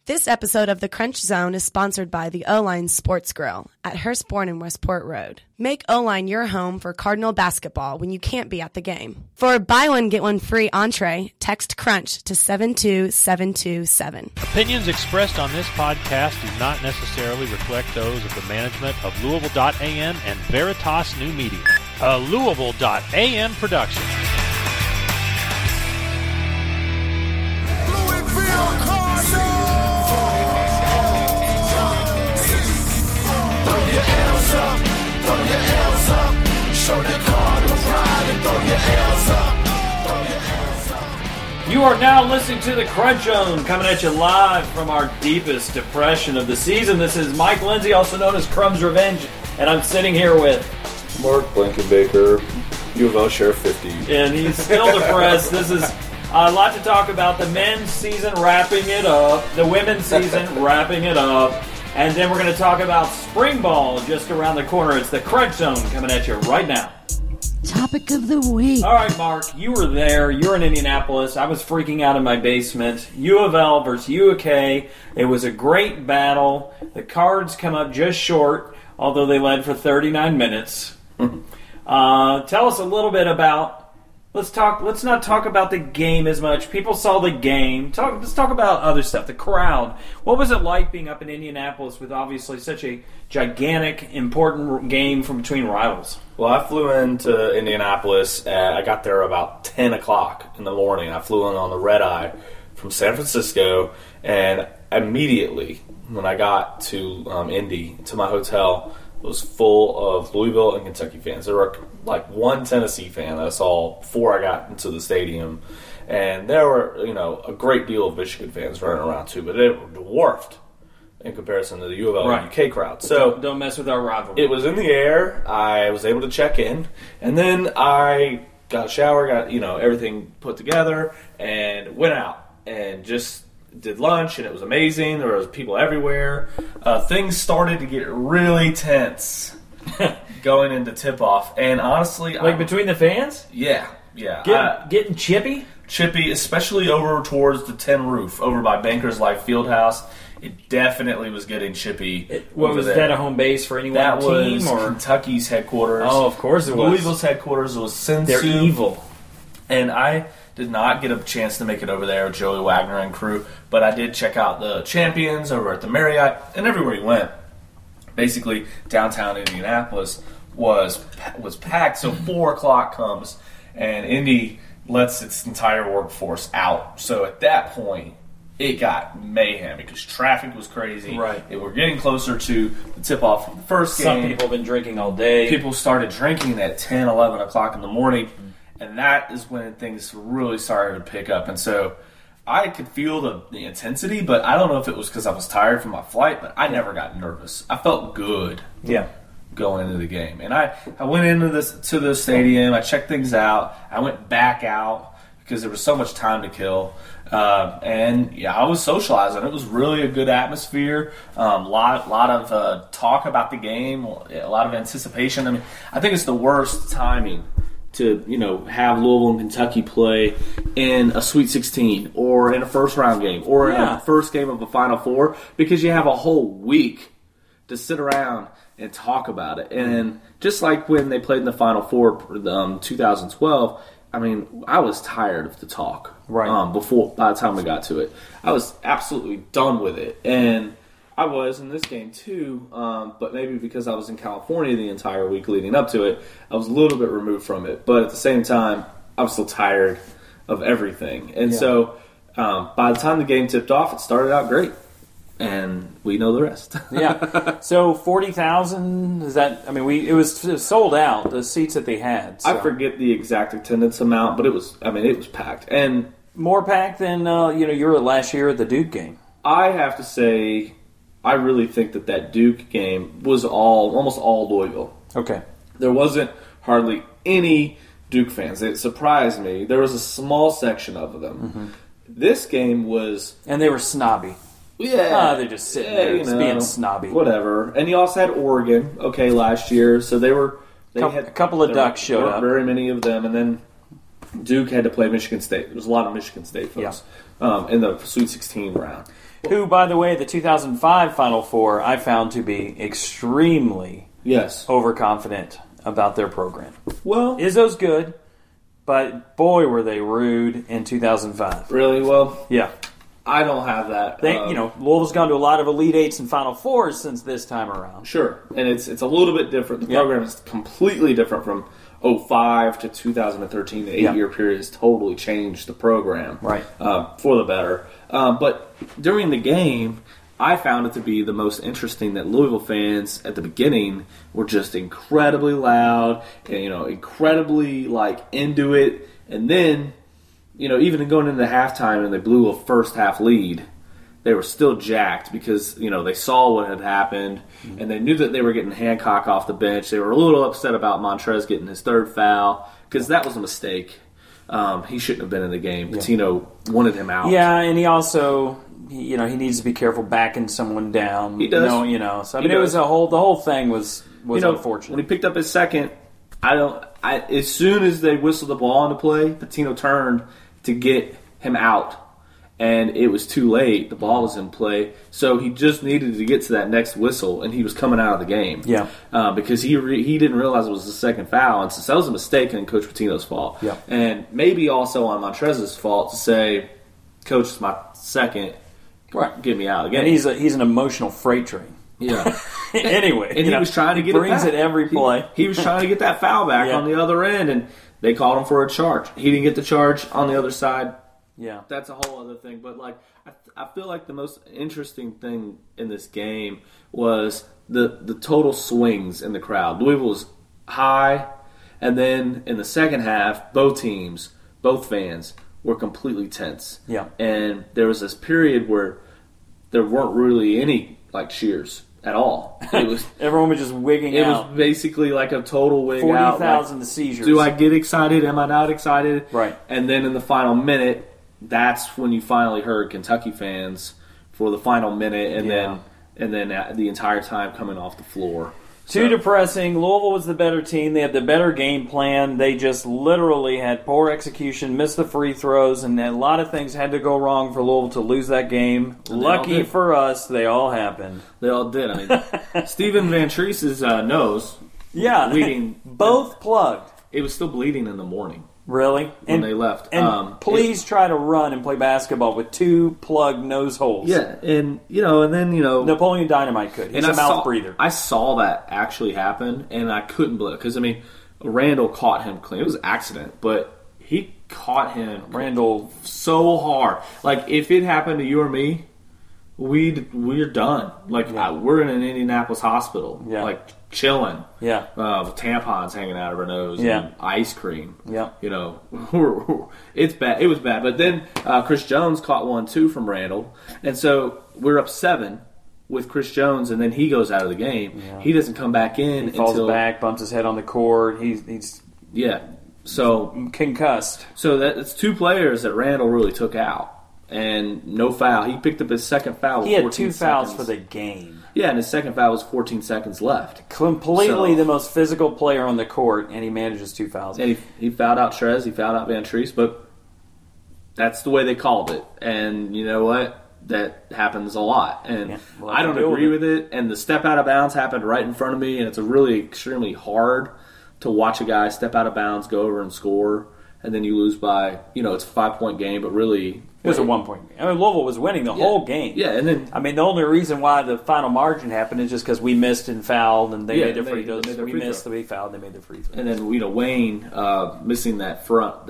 This episode of The Crunch Zone is sponsored by the O-Line Sports Grill at Hurstbourne and Westport Road. Make O-Line your home for Cardinal basketball when you can't be at the game. For a buy one, get one free entree, text CRUNCH to 72727. Opinions expressed on this podcast do not necessarily reflect those of the management of Louisville.am and Veritas New Media, a Louisville.am production. You are now listening to The Crunch Zone, coming at you live from our deepest depression of the season. This is Mike Lindsay, also known as Crumb's Revenge, and I'm sitting here with Mark Blankenbaker, U of L Sheriff 50. And he's still depressed. This is a lot to talk about. The men's season wrapping it up, the women's season wrapping it up, and then we're going to talk about spring ball just around the corner. It's The Crunch Zone coming at you right now. Topic of the week. All right, Mark, you were there. You were in Indianapolis. I was freaking out in my basement. U of L versus U of K. It was a great battle. The Cards come up just short, although they led for 39 minutes. Tell us a little bit about. Let's not talk about the game as much. People saw the game. Let's talk about other stuff. The crowd. What was it like being up in Indianapolis with obviously such a gigantic, important game from between rivals? Well, I flew into Indianapolis. I got there about 10 o'clock in the morning. I flew in on the red eye from San Francisco, and immediately when I got to Indy, to my hotel, it was full of Louisville and Kentucky fans. There were like one Tennessee fan that I saw before I got into the stadium, and there were a great deal of Michigan fans running around too, but they were dwarfed in comparison to the U of L and UK crowd. So don't mess with our rivalry. It was in the air. I was able to check in, and then I got a shower, got everything put together, and went out and just did lunch, and it was amazing. There was people everywhere. Things started to get really tense going into tip-off, and honestly, between the fans, yeah, getting chippy, especially over towards the 10 roof over by Bankers Life Fieldhouse. It definitely was getting chippy. Was that a home base for any that one team? Was or Kentucky's headquarters. Oh, of course it was. Louisville's headquarters was Sensu. They're evil. And I did not get a chance to make it over there with Joey Wagner and crew, but I did check out the Champions over at the Marriott, and everywhere he went. Basically, downtown Indianapolis was packed. So 4 o'clock comes, and Indy lets its entire workforce out. So at that point, it got mayhem because traffic was crazy. Right. And we're getting closer to the tip-off of the first game. Some people have been drinking all day. People started drinking at 10, 11 o'clock in the morning, and that is when things really started to pick up. And so I could feel the intensity, but I don't know if it was because I was tired from my flight, but I never got nervous. I felt good going into the game. And I went into the stadium. I checked things out. I went back out because there was so much time to kill. I was socializing. It was really a good atmosphere. Lot of talk about the game. A lot of anticipation. I mean, I think it's the worst timing to have Louisville and Kentucky play in a Sweet 16 or in a first round game or in a first game of a Final Four, because you have a whole week to sit around and talk about it. And just like when they played in the Final Four 2012. I mean, I was tired of the talk. Right. By the time we got to it, I was absolutely done with it, and I was in this game too. But maybe because I was in California the entire week leading up to it, I was a little bit removed from it. But at the same time, I was still tired of everything, and so by the time the game tipped off, it started out great. And we know the rest. Yeah. So 40,000, is that? I mean, it was sold out, the seats that they had. So. I forget the exact attendance amount, but it was packed, and more packed than you were last year at the Duke game. I have to say, I really think that Duke game was almost all Louisville. Okay. There wasn't hardly any Duke fans. It surprised me. There was a small section of them. Mm-hmm. This game was, and they were snobby. Yeah, they're just sitting there just being snobby. Whatever. And you also had Oregon, last year, so they had a couple of Ducks showed up. Very many of them, and then Duke had to play Michigan State. There was a lot of Michigan State folks in the Sweet 16 round. who, by the way, the 2005 Final Four, I found to be extremely overconfident about their program. Well, Izzo's good, but boy, were they rude in 2005. Really? Well, yeah. I don't have that. Louisville's gone to a lot of Elite Eights and Final Fours since this time around. Sure, and it's a little bit different. The program is completely different from 2005 to 2013. The 8-year period has totally changed the program, right, for the better. But during the game, I found it to be the most interesting that Louisville fans at the beginning were just incredibly loud and incredibly into it, and then. Even going into halftime and they blew a first half lead, they were still jacked because, they saw what had happened and they knew that they were getting Hancock off the bench. They were a little upset about Montrez getting his third foul because that was a mistake. He shouldn't have been in the game. Pitino wanted him out. Yeah, and he also, he needs to be careful backing someone down. He does. So it was the whole thing was unfortunate. When he picked up his second, as soon as they whistled the ball into play, Pitino turned to get him out, and it was too late. The ball was in play, so he just needed to get to that next whistle, and he was coming out of the game. Yeah, because he didn't realize it was the second foul, and since that was a mistake and Coach Pitino's fault, and maybe also on Montrez's fault to say, "Coach, it's my second, get me out of the game." And he's an emotional freight train. Yeah. Anyway, and he was trying to get it back. Brings it every play. He was trying to get that foul back on the other end, and they called him for a charge. He didn't get the charge on the other side. Yeah, that's a whole other thing. But I feel like the most interesting thing in this game was the total swings in the crowd. Louisville was high, and then in the second half, both fans were completely tense. Yeah, and there was this period where there weren't really any cheers at all. It was everyone was just wigging out. It was basically like a total wig out. 40,000 seizures. Do I get excited? Am I not excited? Right. And then in the final minute, that's when you finally heard Kentucky fans for the final minute, and then the entire time coming off the floor. Too depressing. Louisville was the better team. They had the better game plan. They just literally had poor execution, missed the free throws, and a lot of things had to go wrong for Louisville to lose that game. Lucky for us, they all happened. They all did. Stephen Van Treese's nose, bleeding. Both plugged. It was still bleeding in the morning. Really? When they left. And please try to run and play basketball with 2 plugged nose holes. Yeah, and then Napoleon Dynamite could. He's a mouth breather. I saw that actually happen, and I couldn't believe it. Because, Randall caught him clean. It was an accident, but he caught him. Randall. So hard. If it happened to you or me, we're done. We're in an Indianapolis hospital. Yeah. Chilling. Yeah. With tampons hanging out of our nose. Yeah. And ice cream. Yeah. It's bad. It was bad. But then Chris Jones caught one too from Randall. And so we're up 7 with Chris Jones, and then he goes out of the game. Yeah. He doesn't come back in. He falls back, bumps his head on the court. He's so concussed. So that's 2 players that Randall really took out. And no foul. He picked up his second foul with 14 seconds. He had 2 fouls for the game. Yeah, and his second foul was 14 seconds left. Completely the most physical player on the court, and he manages 2 fouls. And he fouled out Trez, he fouled out Van Treese, but that's the way they called it. And you know what? That happens a lot. And I don't agree with it. And the step out of bounds happened right in front of me, and it's really extremely hard to watch a guy step out of bounds, go over and score, and then you lose by, it's a 5-point game, but really... It was a 1-point game. Louisville was winning the whole game. Yeah, and then... the only reason why the final margin happened is just because we missed and fouled, and they made their free throws. We missed, we fouled, they made their free throws. And then, Wayne missing that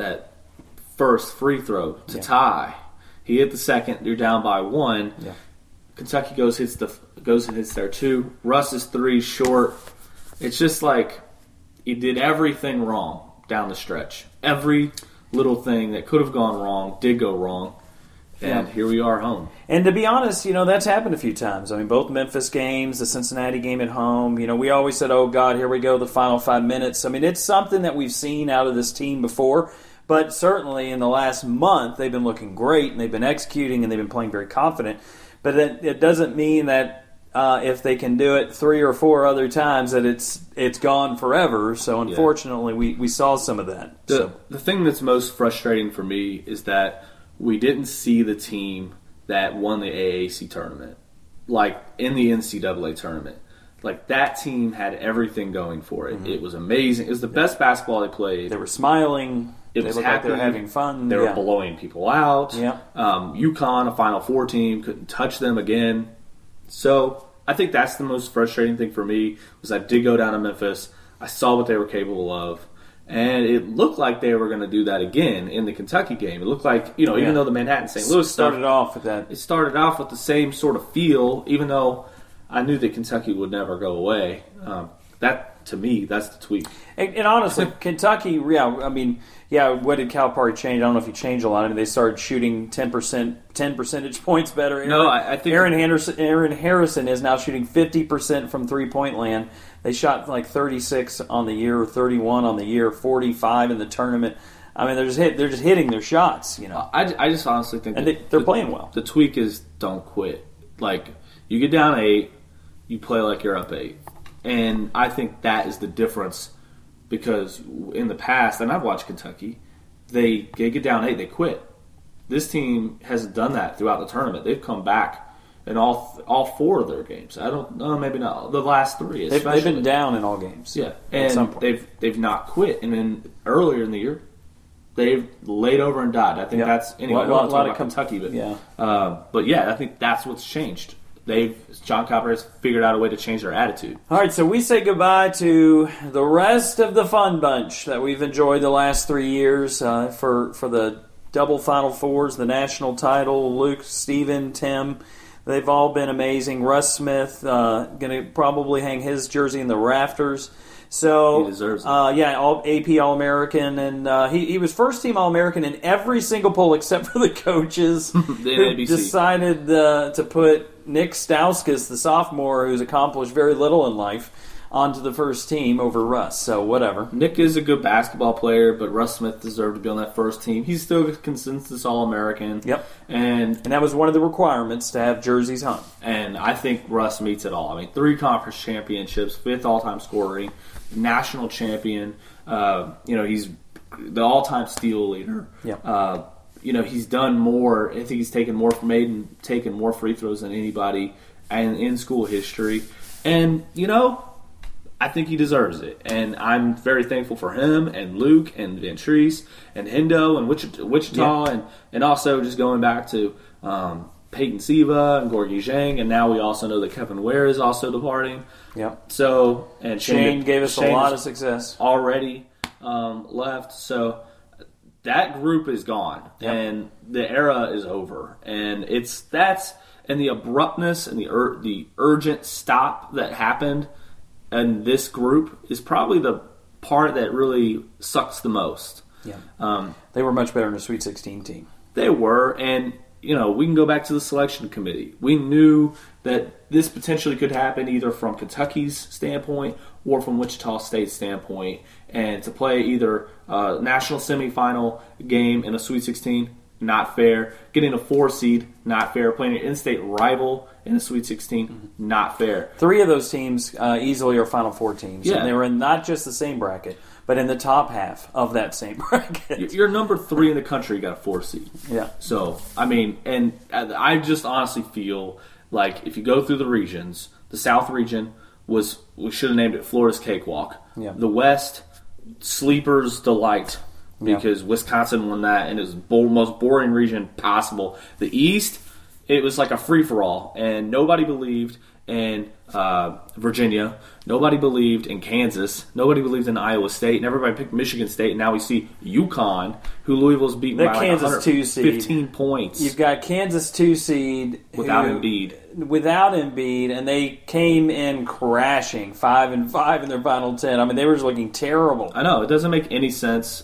first free throw to tie. He hit the second. You're down by 1. Yeah. Kentucky goes and hits their 2. Russ's 3 short. It's just he did everything wrong down the stretch. Every little thing that could have gone wrong did go wrong. And here we are home. And to be honest, that's happened a few times. Both Memphis games, the Cincinnati game at home, we always said, oh, God, here we go, the final 5 minutes. It's something that we've seen out of this team before. But certainly in the last month, they've been looking great, and they've been executing, and they've been playing very confident. But it doesn't mean that if they can do it 3 or 4 other times that it's gone forever. So unfortunately, we saw some of that. The thing that's most frustrating for me is that we didn't see the team that won the AAC tournament, like in the NCAA tournament. Like, that team had everything going for it. It was amazing. It was the best basketball they played. They were smiling. They looked happy. like they were having fun. They were blowing people out. Yeah. UConn, a Final Four team, couldn't touch them again. So I think that's the most frustrating thing for me, was I did go down to Memphis. I saw what they were capable of. And it looked like they were going to do that again in the Kentucky game. It looked like, even though the Manhattan-St. Louis started off with that. It started off with the same sort of feel, even though I knew that Kentucky would never go away. That, to me, that's the tweak. And honestly, Kentucky, what did Calipari change? I don't know if he changed a lot. I mean, they started shooting 10 percentage points better. I think Aaron Harrison is now shooting 50% from three-point land. They shot like 36 on the year, 31 on the year, 45 in the tournament. I mean, they're just hitting their shots. I just honestly think, and they're playing well. The tweak is don't quit. Like, you get down 8, you play like you're up 8. And I think that is the difference, because in the past, and I've watched Kentucky, they get down 8, they quit. This team hasn't done that throughout the tournament. They've come back in all 4 of their games. I don't know, maybe not the last 3. They've been down in all games. Yeah, and they've not quit. And then earlier in the year, they've laid over and died. I think that's anyway. A lot of Kentucky, but yeah, I think that's what's changed. John Calipari has figured out a way to change their attitude. All right, so we say goodbye to the rest of the fun bunch that we've enjoyed the last 3 years for the double Final Fours, the national title. Luke, Steven, Tim, they've all been amazing. Russ Smith going to probably hang his jersey in the rafters. So he deserves it. AP All-American, and he was first-team All-American in every single poll except for the coaches who decided to put Nick Stauskas, the sophomore, who's accomplished very little in life, onto the first team over Russ. So whatever. Nick is a good basketball player, but Russ Smith deserved to be on that first team. He's still a consensus All-American. Yep. And that was one of the requirements to have jerseys hung. And I think Russ meets it all. I mean, 3 conference championships, 5th all-time scoring, national champion. He's the all-time steal leader. Yeah. He's done more. I think he's taken more free throws than anybody in school history. And, I think he deserves it. And I'm very thankful for him and Luke and Ventrice and Hendo and Wichita and also just going back to Peyton Siva and Gorgie Zhang. And now we also know that Kevin Ware is also departing. Yep. So, and Shane gave us a lot of success. Already left. So that group is gone. Yep. And the era is over. And and the abruptness and the urgent stop that happened and this group is probably the part that really sucks the most. Yeah, they were much better in the Sweet 16 team. They were, and we can go back to the selection committee. We knew that this potentially could happen either from Kentucky's standpoint or from Wichita State's standpoint, and to play either a national semifinal game in a Sweet 16, not fair. Getting a 4 seed, not fair. Playing an in-state rival in a Sweet 16, not fair. 3 of those teams easily are Final Four teams. Yeah. And they were in not just the same bracket, but in the top half of that same bracket. You're number 3 in the country, you got a 4 seed. Yeah. So, and I just honestly feel like if you go through the regions, the South region we should have named it Florida's Cakewalk. Yeah. The West, Sleeper's Delight. Because Wisconsin won that, and it was the most boring region possible. The East, it was like a free-for-all, and nobody believed in Virginia. Nobody believed in Kansas. Nobody believed in Iowa State, and everybody picked Michigan State, and now we see UConn, who Louisville's beaten by Kansas 115 points. You've got Kansas 2 seed. Without Embiid. Without Embiid, and they came in crashing 5-5 in their final 10. I mean, they were just looking terrible. I know, it doesn't make any sense,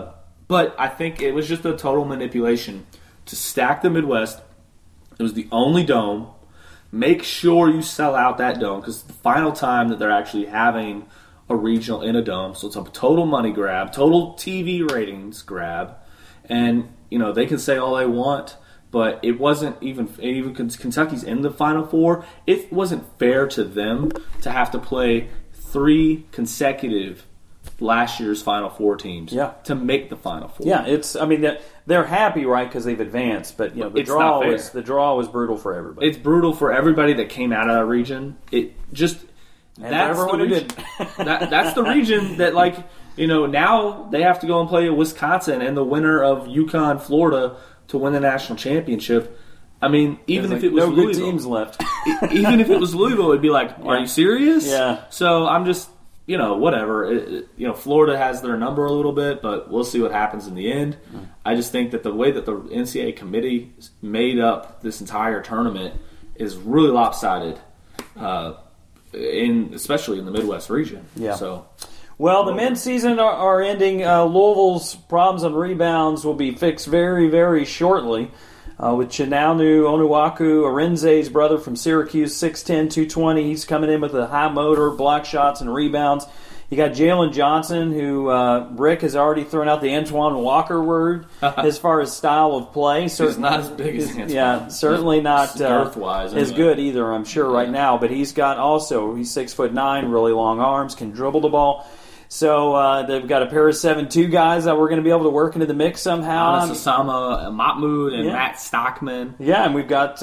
but I think it was just a total manipulation to stack the Midwest. It was the only dome. Make sure you sell out that dome because it's the final time that they're actually having a regional in a dome. So it's a total money grab, total TV ratings grab. And, they can say all they want, but it wasn't even Kentucky's in the Final Four. It wasn't fair to them to have to play 3 consecutive last year's Final Four teams to make the Final Four. Yeah, they're happy, right, because they've advanced, but the draw was brutal for everybody. It's brutal for everybody that came out of that region. That's the region that, like, now they have to go and play Wisconsin and the winner of UConn, Florida to win the national championship. I mean, even if it was Louisville, good teams left. Even if it was Louisville, it'd be like, are you serious? Yeah. So I'm just, whatever. Florida has their number a little bit, but we'll see what happens in the end. I just think that the way that the NCAA committee made up this entire tournament is really lopsided, especially in the Midwest region. Yeah. So. Well, the men's season are ending. Louisville's problems on rebounds will be fixed very, very shortly. With Chinanu Onuaku, Arinze's brother from Syracuse, 6'10", 220. He's coming in with a high motor, block shots, and rebounds. You got Jalen Johnson, who Rick has already thrown out the Antoine Walker word as far as style of play. He's not as big as Antoine. Yeah, certainly not girth-wise, as good either, I'm sure, right now. But he's 6'9", really long arms, can dribble the ball. So they've got a pair of 7'2" guys that we're going to be able to work into the mix somehow. Osama Mahmoud and Matt Stockman. Yeah, and we've got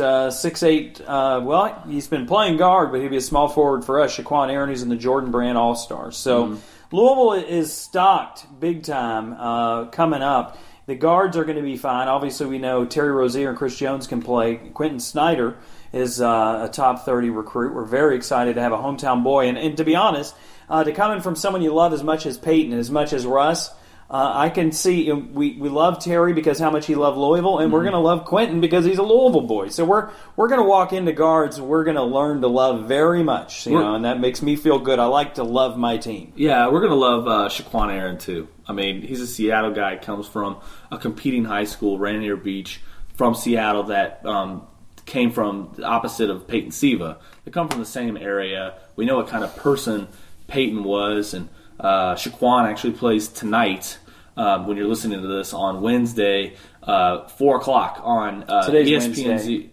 6'8". He's been playing guard, but he'll be a small forward for us. Shaquan Aaron, who's in the Jordan Brand All-Stars. So Louisville is stocked big time coming up. The guards are going to be fine. Obviously, we know Terry Rozier and Chris Jones can play. Quentin Snyder is a top 30 recruit. We're very excited to have a hometown boy. And to be honest, to come in from someone you love as much as Peyton, as much as Russ, I can see we love Terry because how much he loved Louisville, and we're going to love Quentin because he's a Louisville boy. So we're going to walk into guards and we're going to learn to love very much, and that makes me feel good. I like to love my team. Yeah, we're going to love Shaquan Aaron too. I mean, he's a Seattle guy, comes from a competing high school, Rainier Beach, from Seattle that came from the opposite of Peyton Siva. They come from the same area. We know what kind of person Peyton was, and Shaquan actually plays tonight when you're listening to this on Wednesday, 4 o'clock on ESPN.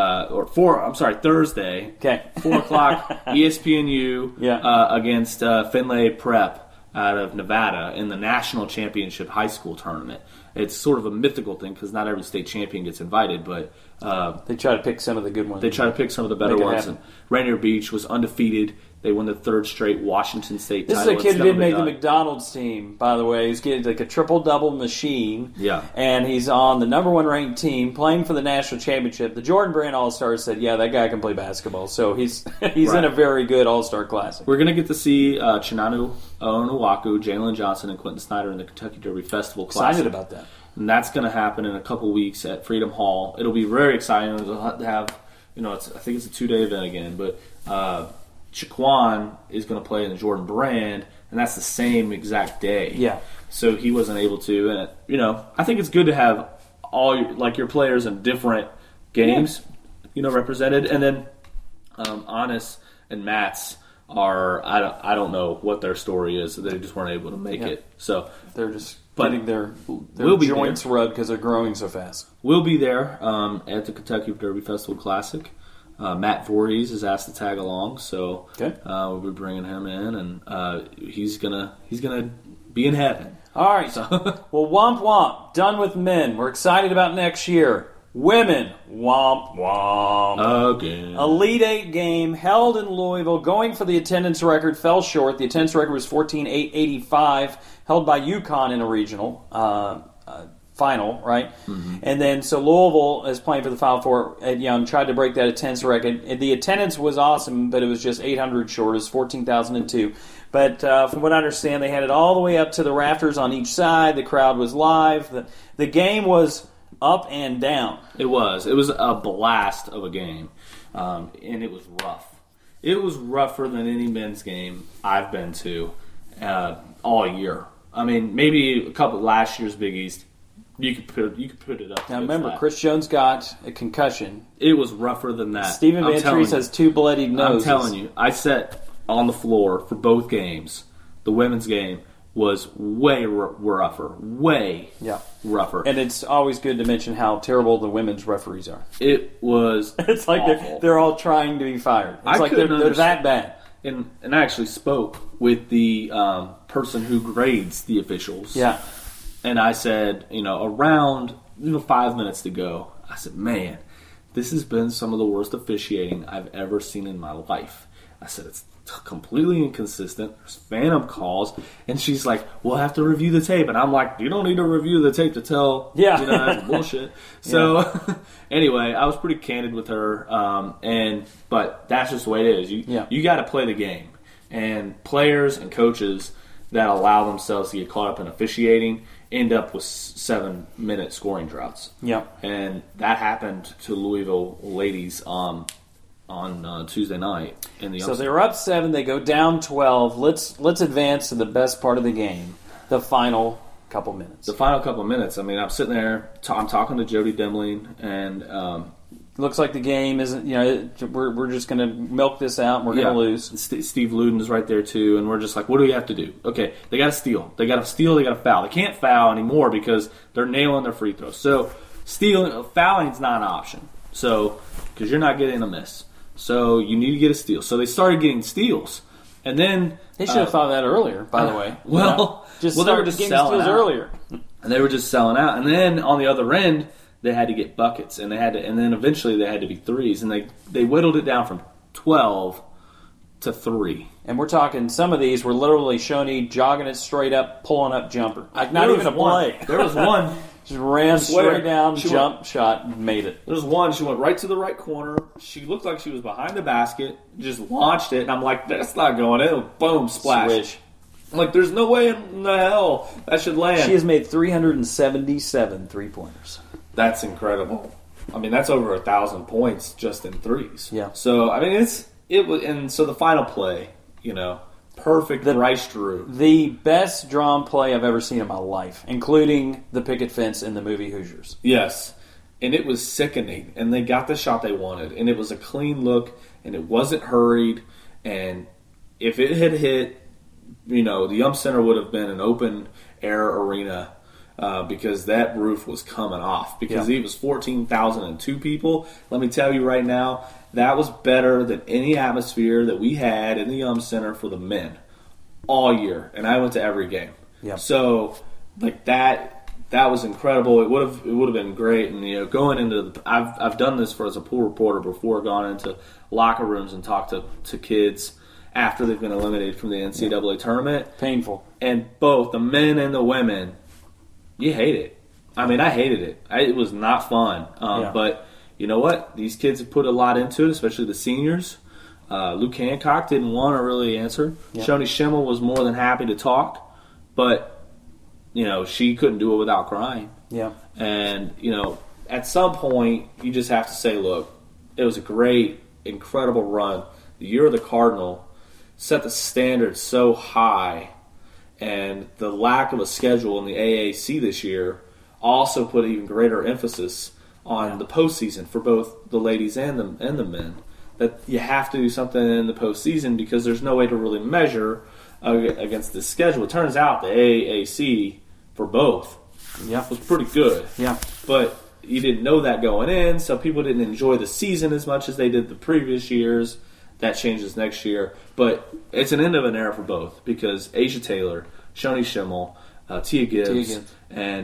Thursday. Okay. 4 o'clock, ESPNU against Finlay Prep out of Nevada in the national championship high school tournament. It's sort of a mythical thing because not every state champion gets invited, but they try to pick some of the good ones. They try to pick some of the better ones. And Rainier Beach was undefeated. They won the third straight Washington State title. This is a kid who didn't make the McDonald's team, by the way. He's getting like a triple-double machine. Yeah. And he's on the number one ranked team, playing for the national championship. The Jordan Brand All-Stars said, yeah, that guy can play basketball. So he's in a very good All-Star Classic. We're going to get to see Chinanu Onuaku, Jalen Johnson, and Quentin Snyder in the Kentucky Derby Festival Classic. Excited about that. And that's going to happen in a couple weeks at Freedom Hall. It'll be very exciting to have, I think it's a 2-day event again, but Shaquan is going to play in the Jordan Brand, and that's the same exact day. Yeah. So he wasn't able to, and I think it's good to have all your players in different games, represented, and then Anis and Matt's are I don't know what their story is. They just weren't able to make it. So they're just getting their joints rubbed because they're growing so fast. We'll be there at the Kentucky Derby Festival Classic. Matt Voorhees is asked to tag along, so we'll be bringing him in, and he's gonna be in heaven. All right. So. Well, womp womp. Done with men. We're excited about next year. Women, womp womp. Again. Elite 8 game held in Louisville. Going for the attendance record, fell short. The attendance record was 14,885, held by UConn in a regional final, right? Mm-hmm. And then, so Louisville is playing for the Final Four at Young, tried to break that attendance record. The attendance was awesome, but it was just 800 short. It was 14,002. But from what I understand, they had it all the way up to the rafters on each side. The crowd was live. The game was up and down. It was a blast of a game, and it was rough. It was rougher than any men's game I've been to all year. I mean, maybe a couple last year's Big East. You could put it up. Now remember, Chris Jones got a concussion. It was rougher than that. Stephen Vantrease has 2 bloodied noses. I'm telling you, I sat on the floor for both games. The women's game was way rougher. Rougher. And it's always good to mention how terrible the women's referees are. It was It's like awful. they're all trying to be fired. It's like they're that bad. and I actually spoke with the person who grades the officials. Yeah. And I said, around 5 minutes to go, I said, man, this has been some of the worst officiating I've ever seen in my life. I said, it's completely inconsistent. There's phantom calls. And she's like, we'll have to review the tape. And I'm like, you don't need to review the tape to tell, that's bullshit. So anyway, I was pretty candid with her. But that's just the way it is. You got to play the game. And players and coaches that allow themselves to get caught up in officiating end up with 7-minute scoring droughts. Yeah. And that happened to Louisville ladies on Tuesday night in the So they were up 7. They go down 12. Let's advance to the best part of the game, the final couple minutes. The final couple minutes. I mean, I'm sitting there. I'm talking to Jody Demling, and looks like the game isn't. We're just going to milk this out, and we're going to lose. Steve Luden is right there too, and we're just like, what do we have to do? Okay, they got to steal. They got to steal. They got to foul. They can't foul anymore because they're nailing their free throws. So fouling is not an option. So because you're not getting a miss. So you need to get a steal. So they started getting steals. And then they should have thought of that earlier, by the way. They were just selling out earlier. And they were just selling out. And then on the other end, they had to get buckets, and then eventually they had to be threes, and they whittled it down from 12 to 3. And we're talking some of these were literally Shoney jogging it straight up, pulling up jumper. Not even a play. There was one. Just ran straight down, jump shot, and made it. There was one. She went right to the right corner. She looked like she was behind the basket. Just launched it, and I'm like, that's not going in. Boom, splash. Swish. I'm like, there's no way in the hell that should land. She has made 377 3-pointers. That's incredible. I mean, that's over 1,000 points just in threes. Yeah. So I mean, it was, and so the final play, perfect. Bryce Drew, the best drawn play I've ever seen in my life, including the picket fence in the movie Hoosiers. Yes, and it was sickening. And they got the shot they wanted, and it was a clean look, and it wasn't hurried. And if it had hit, the Yum Center would have been an open air arena. Because that roof was coming off. Because it was 14,002 people. Let me tell you right now, that was better than any atmosphere that we had in the Yum Center for the men all year. And I went to every game. Yeah. So, that was incredible. It would have been great. And going into I've done this as a pool reporter before, gone into locker rooms and talked to kids after they've been eliminated from the NCAA tournament. Painful. And both the men and the women. You hate it. I mean, I hated it. It was not fun. But you know what? These kids have put a lot into it, especially the seniors. Luke Hancock didn't want to really answer. Yeah. Shoni Schimmel was more than happy to talk. But, she couldn't do it without crying. Yeah. And, at some point, you just have to say, look, it was a great, incredible run. The year of the Cardinal set the standard so high. And the lack of a schedule in the AAC this year also put even greater emphasis on the postseason for both the ladies and the men. That you have to do something in the postseason because there's no way to really measure against the schedule. It turns out the AAC for both was pretty good. Yeah. But you didn't know that going in, so people didn't enjoy the season as much as they did the previous years. That changes next year. But it's an end of an era for both because Asia Taylor, Shoni Schimmel, Tia Gibbs, and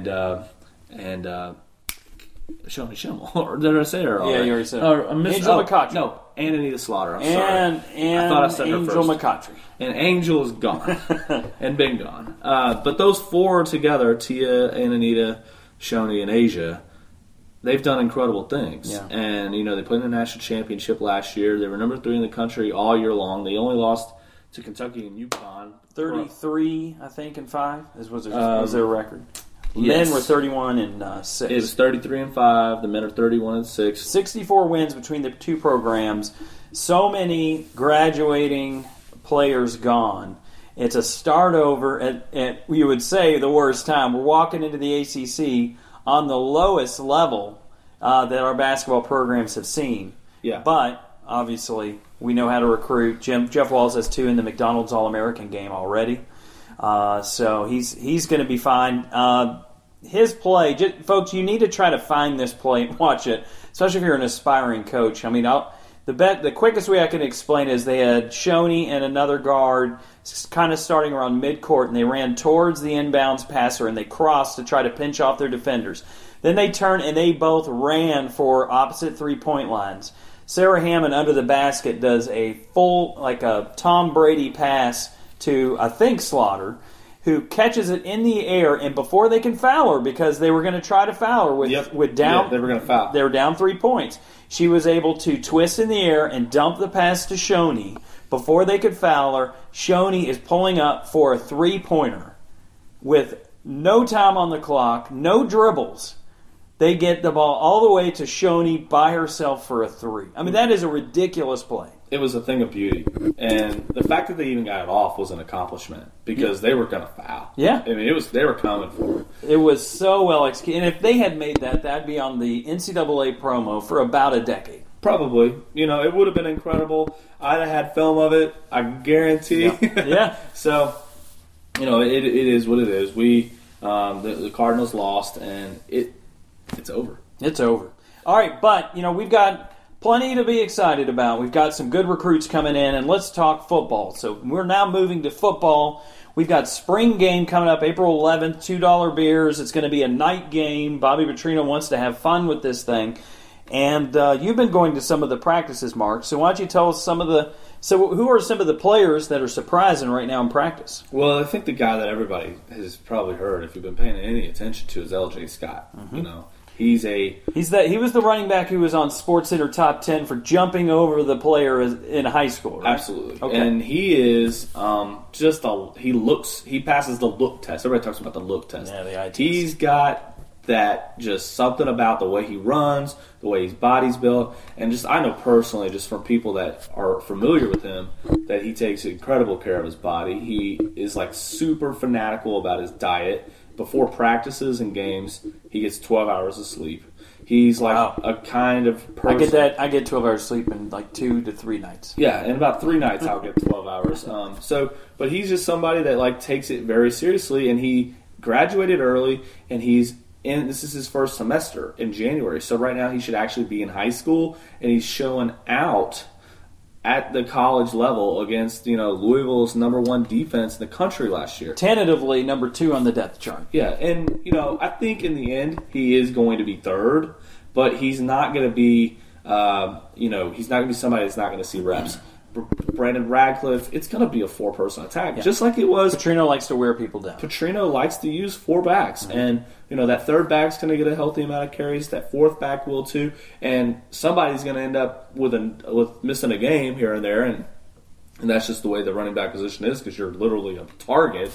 Shoni Schimmel. Or did I say her? Yeah, you already said her. Angel McCoughtry. No, and Anita Slaughter. I'm sorry. I thought I said her Angel first. McCoughtry. And Angel is gone and been gone. But those four together, Tia and Anita, Shoni, and Asia, they've done incredible things. Yeah. And, they played in the national championship last year. They were number 3 in the country all year long. They only lost to Kentucky and UConn. 33, I think, and 5 was their record. Yes. Men were 31 and 6. It was 33 and 5. The men are 31 and 6. 64 wins between the two programs. So many graduating players gone. It's a start over at you would say the worst time. We're walking into the ACC on the lowest level that our basketball programs have seen. Yeah. But obviously, we know how to recruit. Jeff Walz has 2 in the McDonald's All-American game already. So he's going to be fine. His play, folks, you need to try to find this play and watch it, especially if you're an aspiring coach. I mean, The quickest way I can explain is they had Shoney and another guard kind of starting around midcourt, and they ran towards the inbounds passer, and they crossed to try to pinch off their defenders. Then they turned, and they both ran for opposite three-point lines. Sarah Hammond under the basket does a full, like a Tom Brady pass to, I think, Slaughter, who catches it in the air, and before they can foul her, because they were going to try to foul her with down, yeah, they were going to foul. They were down 3 points. She was able to twist in the air and dump the pass to Shoney. Before they could foul her, Shoney is pulling up for a three-pointer with no time on the clock, no dribbles. They get the ball all the way to Shoney by herself for a three. I mean, that is a ridiculous play. It was a thing of beauty. And the fact that they even got it off was an accomplishment because they were going to foul. Yeah. I mean, they were coming for it. It was so well executed. And if they had made that, that'd be on the NCAA promo for about a decade. Probably. It would have been incredible. I'd have had film of it, I guarantee. Yeah. So, it is what it is. The Cardinals lost, and it's over. It's over. All right, but, we've got plenty to be excited about. We've got some good recruits coming in, and let's talk football. So we're now moving to football. We've got spring game coming up April 11th, $2 beers. It's going to be a night game. Bobby Petrino wants to have fun with this thing. And you've been going to some of the practices, Mark. So why don't you tell us who are some of the players that are surprising right now in practice? Well, I think the guy that everybody has probably heard, if you've been paying any attention to, is L.J. Scott. Mm-hmm. He was the running back who was on SportsCenter Top 10 for jumping over the player in high school, right? Absolutely. Okay. And he is he passes the look test. Everybody talks about the look test. Yeah, the eye test. He's got that just something about the way he runs, the way his body's built, and just I know personally, just from people that are familiar with him, that he takes incredible care of his body. He is like super fanatical about his diet. Before practices and games, he gets 12 hours of sleep. He's like a kind of person. I get 12 hours sleep in like 2 to 3 nights. Yeah, in about 3 nights I'll get 12 hours. But he's just somebody that takes it very seriously, and he graduated early, and this is his first semester in January. So right now he should actually be in high school, and he's showing out at the college level against Louisville's number 1 defense in the country last year. Tentatively number 2 on the depth chart. Yeah, and I think in the end he is going to be third, but he's not going to be he's not going to be somebody that's not going to see reps. Brandon Radcliffe, it's going to be a 4-person attack, just like it was. Petrino likes to wear people down. Petrino likes to use 4 backs, and that third back's going to get a healthy amount of carries. That fourth back will too, and somebody's going to end up with missing a game here and there, and that's just the way the running back position is because you're literally a target.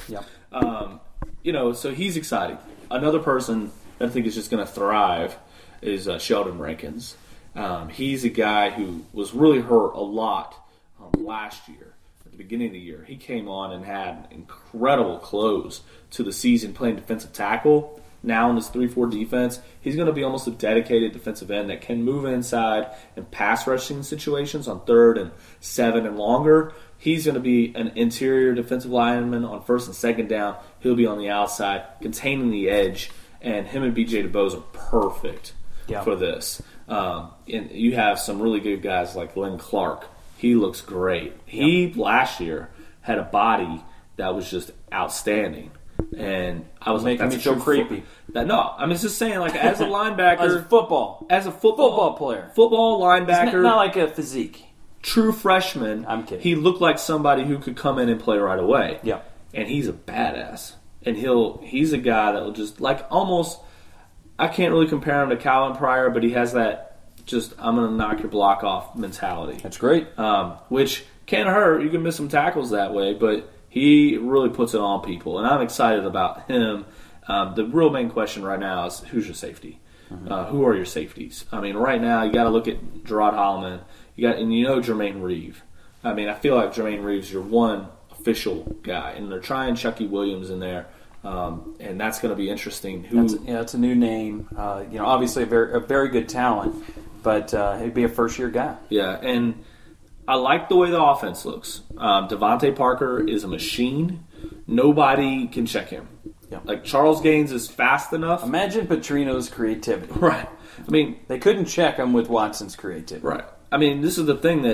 Yep. So he's exciting. Another person that I think is just going to thrive is Sheldon Rankins. He's a guy who was really hurt a lot last year, at the beginning of the year. He came on and had an incredible close to the season playing defensive tackle. Now in this 3-4 defense, he's going to be almost a dedicated defensive end that can move inside and pass rushing situations on 3rd and 7 and longer. He's going to be an interior defensive lineman on 1st and 2nd down. He'll be on the outside, containing the edge, and him and B.J. DuBose are perfect for this. And you have some really good guys like Len Clark. He looks great. He, last year, had a body that was just outstanding. And I was making me feel creepy. It's just saying, as a linebacker. As a football player. Football linebacker. It's not like a physique. True freshman. I'm kidding. He looked like somebody who could come in and play right away. Yeah. And he's a badass. And he's a guy that will just, almost, I can't really compare him to Calvin Pryor, but he has that just, I'm going to knock your block off mentality. That's great. Which can't hurt. You can miss some tackles that way, but he really puts it on people. And I'm excited about him. The real main question right now is who's your safety? Mm-hmm. Who are your safeties? I mean, right now you got to look at Gerard Holloman. Jermaine Reeve. I mean, I feel like Jermaine Reeve's your one official guy, and they're trying Chucky Williams in there. And that's going to be interesting. That's a new name. Obviously a very good talent, but he'd be a first-year guy. Yeah, and I like the way the offense looks. Devontae Parker is a machine. Nobody can check him. Yeah. Charles Gaines is fast enough. Imagine Petrino's creativity. Right. I mean, they couldn't check him with Watson's creativity. Right. I mean, this is the thing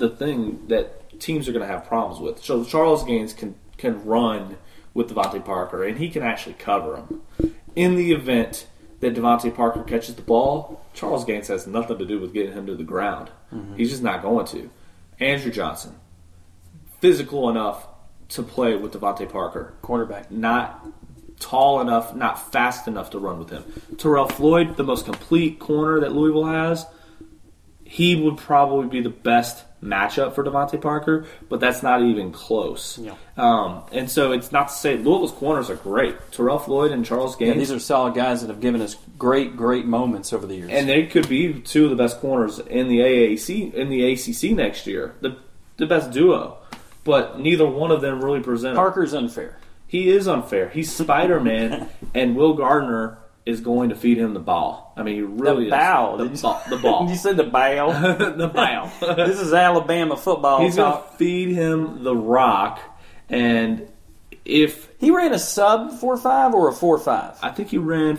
that teams are going to have problems with. So Charles Gaines can run with Devontae Parker, and he can actually cover him. In the event that Devontae Parker catches the ball, Charles Gaines has nothing to do with getting him to the ground. Mm-hmm. He's just not going to. Andrew Johnson, physical enough to play with Devontae Parker. Quarterback. Not tall enough, not fast enough to run with him. Terrell Floyd, the most complete corner that Louisville has, he would probably be the best matchup for Devontae Parker, but that's not even close. Yeah. And so it's not to say Louisville's corners are great. Terrell Floyd and Charles Gaines. Yeah, these are solid guys that have given us great moments over the years. And they could be two of the best corners in the ACC next year. The best duo. But neither one of them really present. Parker's unfair. He is unfair. He's Spider-Man, and Will Gardner is going to feed him the ball. I mean, he really the ball. is. The ball. You said the ball. The ball. This is Alabama football. He's going to feed him the rock, and if he ran a sub 4.5 or a 4.5, I think he ran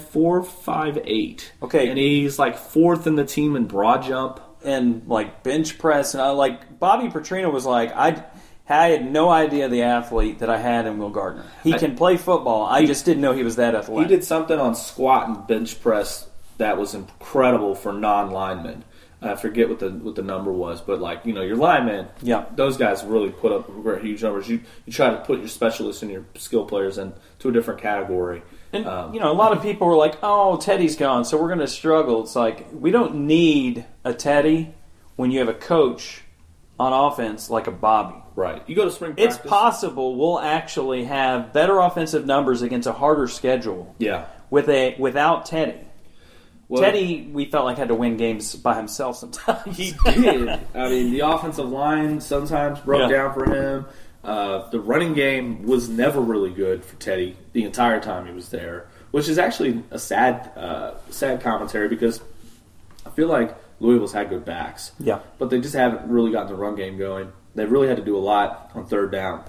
4.58. Okay, and he's like fourth in the team in broad jump and like bench press, and I like Bobby Petrino was like I had no idea the athlete that I had in Will Gardner. He can play football. I just didn't know he was that athletic. He did something on squat and bench press that was incredible for non-linemen. I forget what the number was, but like, your linemen, those guys really put up huge numbers. You try to put your specialists and your skill players into a different category. And a lot of people were like, "Oh, Teddy's gone, so we're going to struggle." It's like we don't need a Teddy when you have a coach on offense like a Bobby. Right. You go to spring practice. It's possible we'll actually have better offensive numbers against a harder schedule. Yeah. Without Teddy. Well, Teddy, we felt like had to win games by himself sometimes. He did. I mean, the offensive line sometimes broke down for him. The running game was never really good for Teddy the entire time he was there, which is actually a sad commentary because I feel like Louisville's had good backs. Yeah. But they just haven't really gotten the run game going. They've really had to do a lot on third down.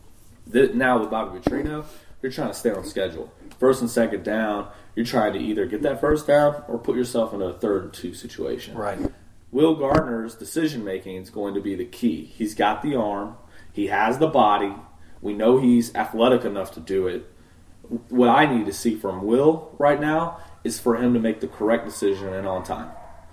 Now with Bobby Petrino, you're trying to stay on schedule. First and second down, you're trying to either get that first down or put yourself in a 3rd and 2 situation. Right. Will Gardner's decision-making is going to be the key. He's got the arm. He has the body. We know he's athletic enough to do it. What I need to see from Will right now is for him to make the correct decision and on time.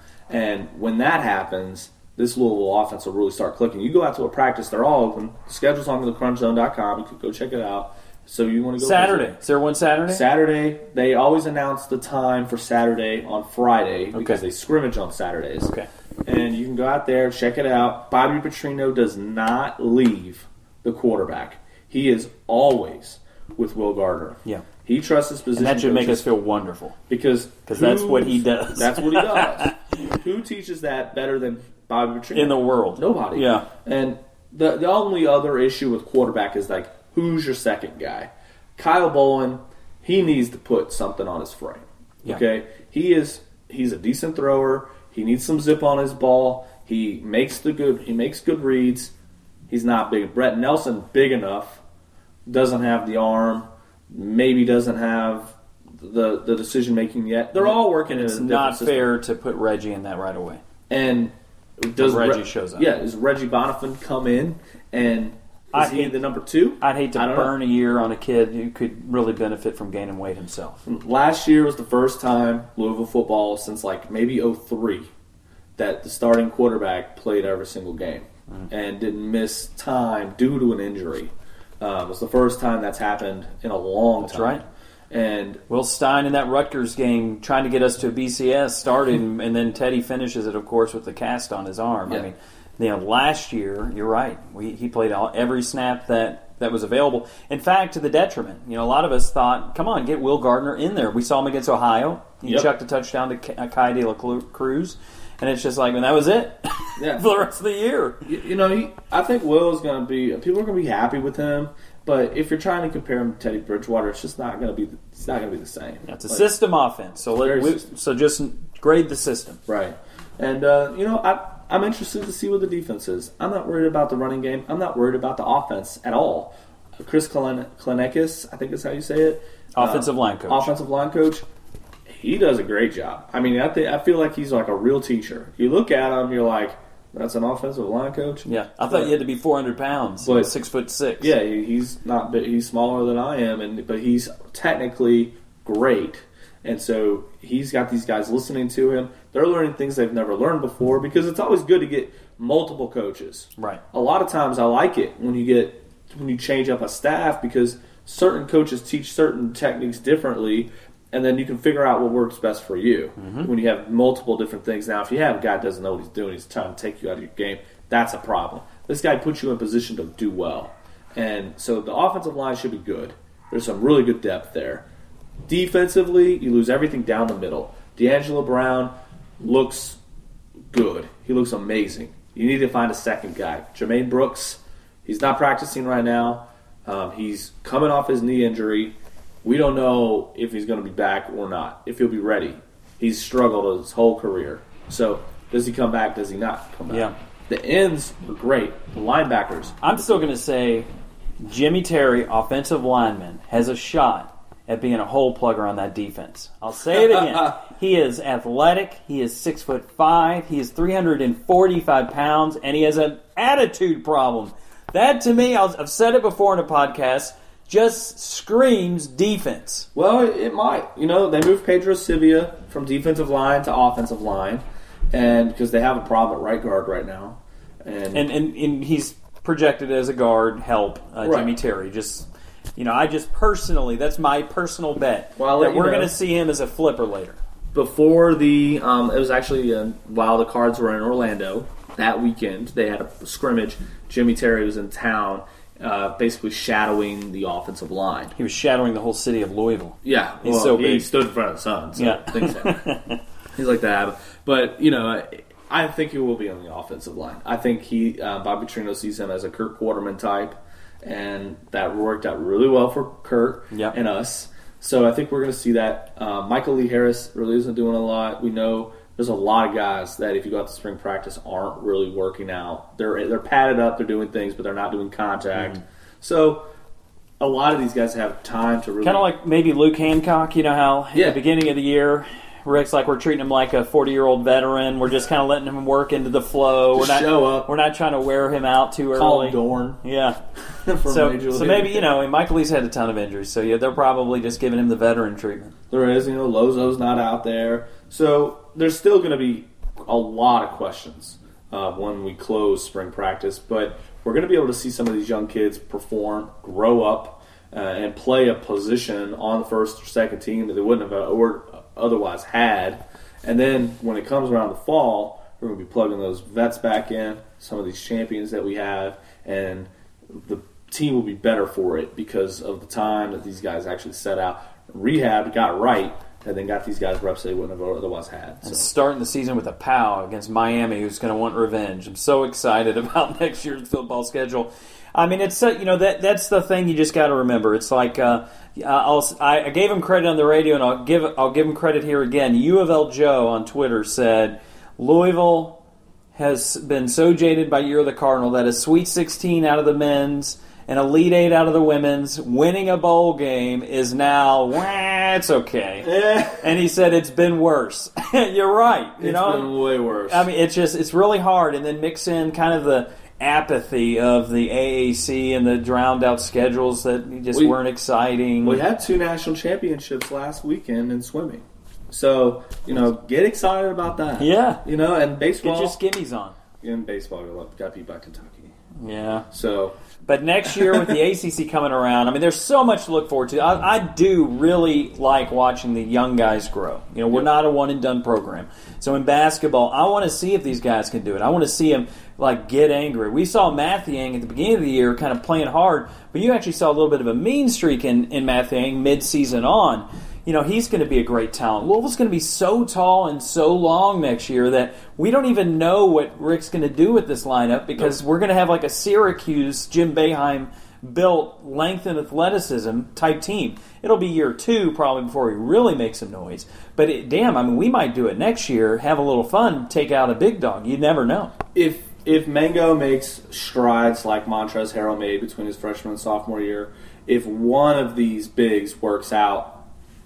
And when that happens, this Louisville offense will really start clicking. You go out to a practice, they're all open. The schedule's on thecrunchzone.com. You can go check it out. So you want to go Saturday. visit. Is there one Saturday? Saturday. They always announce the time for Saturday on Friday because they scrimmage on Saturdays. Okay. And you can go out there, check it out. Bobby Petrino does not leave the quarterback. He is always with Will Gardner. Yeah. He trusts his position. And that should make us feel wonderful. Because that's what he does. That's what he does. Who teaches that better than Bobby Petrino? In the world. Nobody. Yeah. And the only other issue with quarterback is like, who's your second guy? Kyle Bowen, he needs to put something on his frame. Yeah. Okay? He's a decent thrower. He needs some zip on his ball. He makes good reads. He's not big. Brett Nelson, big enough, doesn't have the arm, maybe doesn't have the decision making yet. They're all working in a different not system. fair to put Reggie in that right away. And does Reggie shows up? Yeah, does Reggie Bonifant come in and is he the number 2? I'd hate to burn a year on a kid who could really benefit from gaining weight himself. Last year was the first time Louisville football since like maybe 03 that the starting quarterback played every single game and didn't miss time due to an injury. It was the first time that's happened in a long time. That's right. And Will Stein in that Rutgers game trying to get us to a BCS started, and then Teddy finishes it, of course, with the cast on his arm. Yeah. I mean, last year, you're right. He played every snap that was available. In fact, to the detriment. A lot of us thought, come on, get Will Gardner in there. We saw him against Ohio. He chucked a touchdown to Kai De La Cruz. And it's just like, and that was it for the rest of the year. I think Will is going to be, people are going to be happy with him. But if you're trying to compare him to Teddy Bridgewater, it's just not going to be the same. It's a system offense. So just grade the system. Right. And, I'm interested to see what the defense is. I'm not worried about the running game. I'm not worried about the offense at all. Chris Klenekis, I think is how you say it. Offensive line coach. He does a great job. I mean, I feel like he's like a real teacher. You look at him, you're like, That's an offensive line coach. Yeah, I thought you had to be 400 pounds, but 6'6". Yeah, he's not big. He's smaller than I am, but he's technically great. And so he's got these guys listening to him. They're learning things they've never learned before because it's always good to get multiple coaches. Right. A lot of times I like it when you change up a staff because certain coaches teach certain techniques differently, and then you can figure out what works best for you when you have multiple different things. Now, if you have a guy who doesn't know what he's doing, he's trying to take you out of your game, that's a problem. This guy puts you in position to do well. And so the offensive line should be good. There's some really good depth there. Defensively, you lose everything down the middle. D'Angelo Brown looks good. He looks amazing. You need to find a second guy. Jermaine Brooks, he's not practicing right now. He's coming off his knee injury. We don't know if he's going to be back or not, if he'll be ready. He's struggled his whole career. So does he come back? Does he not come back? Yeah. The ends are great. The linebackers. I'm still going to say Jimmy Terry, offensive lineman, has a shot at being a hole plugger on that defense. I'll say it again. He is athletic. He is 6'5". He is 345 pounds, and he has an attitude problem. That, to me, I've said it before in a podcast, just screams defense. Well, it might. They moved Pedro Sivia from defensive line to offensive line, and because they have a problem at right guard right now, and he's projected as a guard help. Right. Jimmy Terry just. I just personally, that's my personal bet, well, that we're going to see him as a flipper later. Before it was actually while the Cards were in Orlando that weekend, they had a scrimmage. Jimmy Terry was in town, basically shadowing the offensive line. He was shadowing the whole city of Louisville. Yeah, he's so big. He stood in front of the sun. So yeah, things happen. He's like that. But I think he will be on the offensive line. I think Bobby Petrino sees him as a Kurt Quarterman type. And that worked out really well for Kurt and us. So I think we're going to see that. Michael Lee Harris really isn't doing a lot. We know there's a lot of guys that if you go out to spring practice aren't really working out. They're padded up, they're doing things, but they're not doing contact. So a lot of these guys have time to really... Kind of like maybe Luke Hancock, how at the beginning of the year... Rick's like, we're treating him like a 40-year-old veteran. We're just kind of letting him work into the flow. Show up. We're not trying to wear him out too early. Call him Dorn. Yeah. so maybe, and Michael Lee's had a ton of injuries. So, they're probably just giving him the veteran treatment. There is. Lozo's not out there. So there's still going to be a lot of questions when we close spring practice. But we're going to be able to see some of these young kids perform, grow up, and play a position on the first or second team that they wouldn't have otherwise had. And then when it comes around the fall, we're going to be plugging those vets back in, some of these champions that we have, and the team will be better for it because of the time that these guys actually set out, rehabbed, got right, and then got these guys reps they wouldn't have otherwise had. So. And starting the season with a pow against Miami, who's going to want revenge. I'm so excited about next year's football schedule. I mean, it's that's the thing you just got to remember. It's like I gave him credit on the radio, and I'll give him credit here again. U of L Joe on Twitter said Louisville has been so jaded by Year of the Cardinal that a Sweet 16 out of the men's and Elite 8 out of the women's, winning a bowl game is now it's okay. And he said it's been worse. You're right. It's been way worse. I mean, it's really hard, and then mix in kind of the apathy of the AAC and the drowned out schedules that just weren't exciting. We had 2 national championships last weekend in swimming. So, get excited about that. Yeah. And baseball. Get your skimmies on. In baseball, got beat by Kentucky. Yeah. So. But next year with the ACC coming around, I mean, there's so much to look forward to. I do really like watching the young guys grow. We're not a one-and-done program. So in basketball, I want to see if these guys can do it. I want to see them, get angry. We saw Mathiang at the beginning of the year kind of playing hard, but you actually saw a little bit of a mean streak in Mathiang mid-season on. He's going to be a great talent. Louisville's going to be so tall and so long next year that we don't even know what Rick's going to do with this lineup because we're going to have like a Syracuse, Jim Boeheim built length and athleticism type team. It'll be year 2 probably before he really makes some noise. But we might do it next year, have a little fun, take out a big dog. You never know. If Mango makes strides like Montrezl Harrell made between his freshman and sophomore year, if one of these bigs works out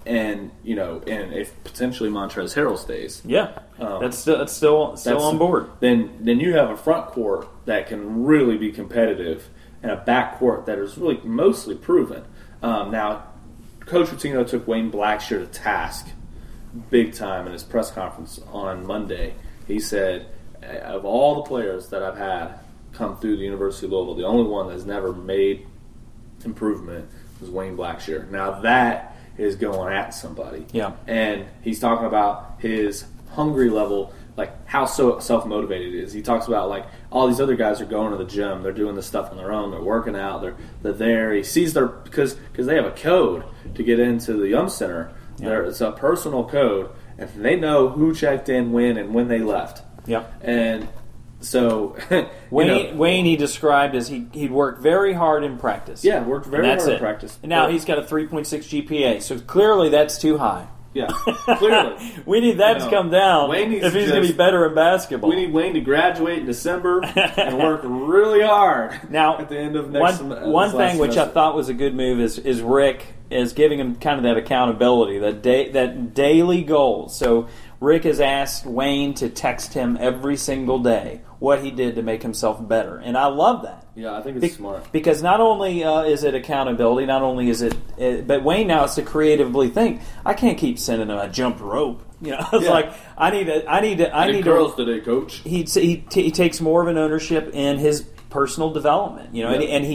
and if potentially Montrezl Harrell stays, that's still on board. Then you have a front court that can really be competitive, and a back court that is really mostly proven. Now, Coach Pitino took Wayne Blackshear to task big time in his press conference on Monday. He said, of all the players that I've had come through the University of Louisville, the only one that's never made improvement was Wayne Blackshear. Now that is going at somebody. Yeah. And he's talking about his hungry level, like how so self-motivated it is. He talks about like all these other guys are going to the gym, they're doing this stuff on their own, they're working out, they're there. He sees because they have a code to get into the Yum Center. Yeah. It's a personal code, and they know who checked in when and when they left. Yeah. And so Wayne he described as he'd worked very hard in practice. Yeah, worked very hard in practice. And now he's got a 3.6 GPA, so clearly that's too high. Yeah, clearly. We need that to come down if he's going to be better in basketball. We need Wayne to graduate in December and work really hard now, at the end of next semester. One thing which I thought was a good move is Rick is giving him kind of that accountability, that daily goal. So Rick has asked Wayne to text him every single day what he did to make himself better. And I love that. Yeah, I think it's smart. Because not only is it accountability, not only is it, but Wayne now has to creatively think. I can't keep sending him a jump rope. It's like I need girls today, coach. He takes more of an ownership in his personal development. And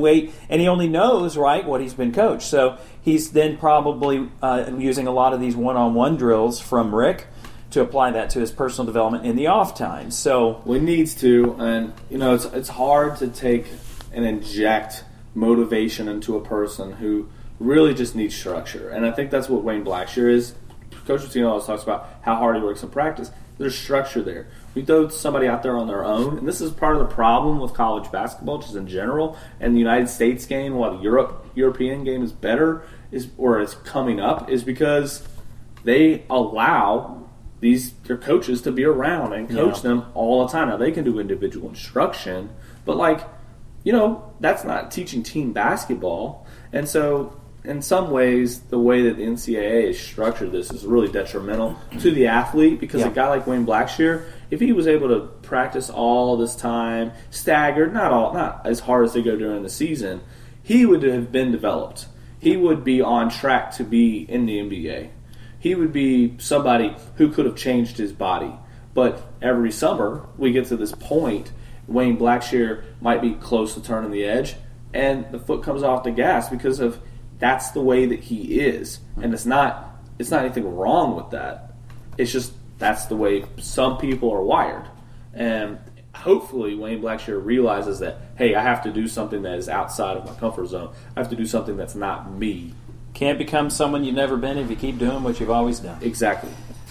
he only knows what he's been coached. So he's then probably using a lot of these one-on-one drills from Rick to apply that to his personal development in the off time. So he needs to, and it's hard to take and inject motivation into a person who really just needs structure. And I think that's what Wayne Blackshear is. Coach Pitino always talks about how hard he works in practice. There's structure there. We throw somebody out there on their own, and this is part of the problem with college basketball, just in general, and the United States game, while the European game is better, or it's coming up, is because they allow their coaches to be around and coach them all the time. Now, they can do individual instruction, but that's not teaching team basketball. And so, in some ways, the way that the NCAA has structured this is really detrimental to the athlete, because a guy like Wayne Blackshear, if he was able to practice all this time, staggered, not as hard as they go during the season, he would have been developed. He would be on track to be in the NBA. He would be somebody who could have changed his body. But every summer, we get to this point, Wayne Blackshear might be close to turning the edge, and the foot comes off the gas because of that's the way that he is. And it's not anything wrong with that. It's just that's the way some people are wired. And hopefully Wayne Blackshear realizes that, hey, I have to do something that is outside of my comfort zone. I have to do something that's not me. Can't become someone you've never been if you keep doing what you've always done. Exactly.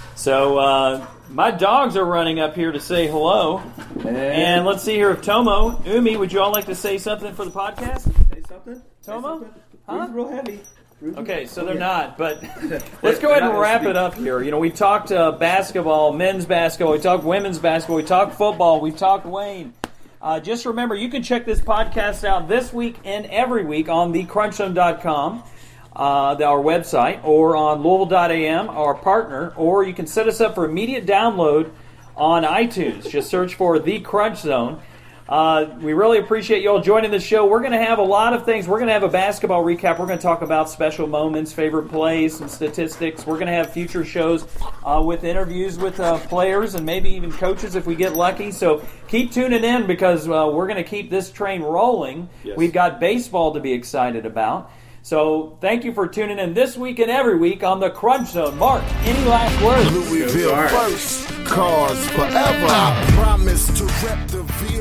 So my dogs are running up here to say hello. And let's see here if Tomo, Umi, would you all like to say something for the podcast? Say something? Tomo? Huh? Real heavy. Okay, so they're not, but let's go ahead and wrap it up here. We've talked basketball, men's basketball, we talked women's basketball, we talked football, we've talked Wayne. Just remember, you can check this podcast out this week and every week on thecrunchzone.com. Our website, or on Louisville.am, our partner, or you can set us up for immediate download on iTunes. Just search for The Crunch Zone. We really appreciate you all joining the show. We're going to have a lot of things. We're going to have a basketball recap. We're going to talk about special moments, favorite plays, some statistics. We're going to have future shows with interviews with players and maybe even coaches if we get lucky. So keep tuning in, because we're going to keep this train rolling. Yes. We've got baseball to be excited about. So thank you for tuning in this week and every week on the Crunch Zone. Mark, any last words? Louisville first, cars forever. I promise to rep the